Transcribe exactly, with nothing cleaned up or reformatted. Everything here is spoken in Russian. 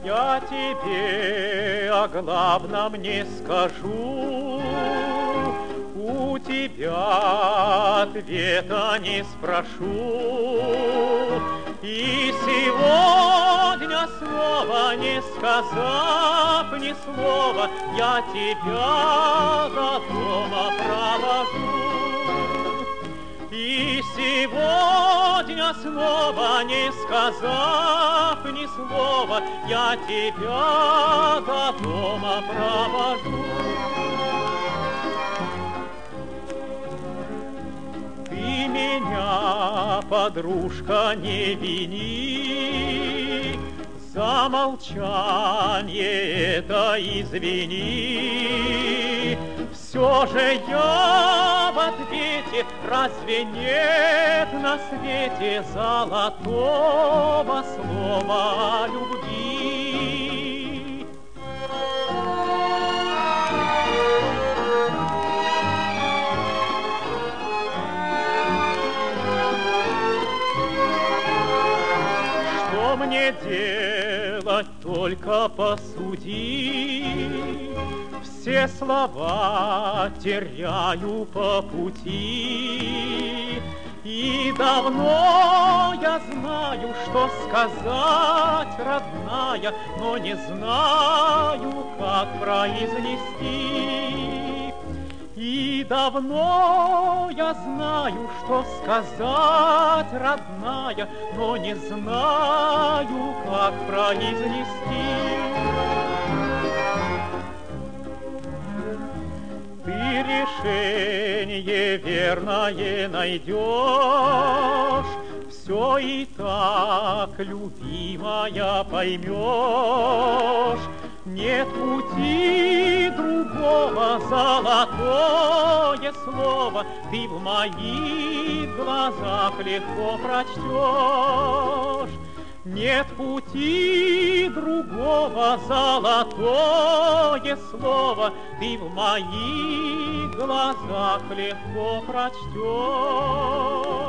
Я тебе о главном не скажу, у тебя ответа не спрошу. И сегодня снова, не сказав ни слова, я тебя до дома провожу. И сегодня снова, не сказав ни слова, я тебя до дома провожу. Ты меня, подружка, не вини, за молчание это извини. Все же я в ответе, разве нет на свете золотого слова о любви? Что мне делать, только посуди. Все слова теряю по пути. И давно я знаю, что сказать, родная, но не знаю, как произнести. И давно я знаю, что сказать, родная, но не знаю, как произнести. Ты решение верное найдешь, все и так, любимая, поймешь. Нет пути другого, золотое слово ты в моих глазах легко прочтешь. Нет пути другого, золотое слово ты в моих глазах легко прочтешь.